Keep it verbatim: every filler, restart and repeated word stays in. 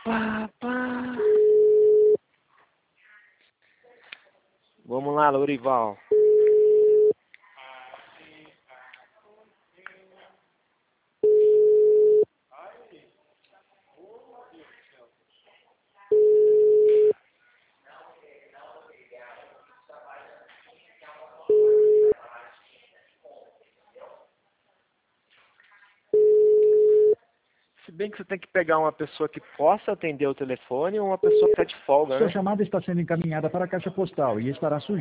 pá, pá. Vamos lá, Lourival. Se bem que você tem que pegar uma pessoa que possa atender o telefone ou uma pessoa que está de folga, né? Sua chamada está sendo encaminhada para a caixa postal e estará sujeita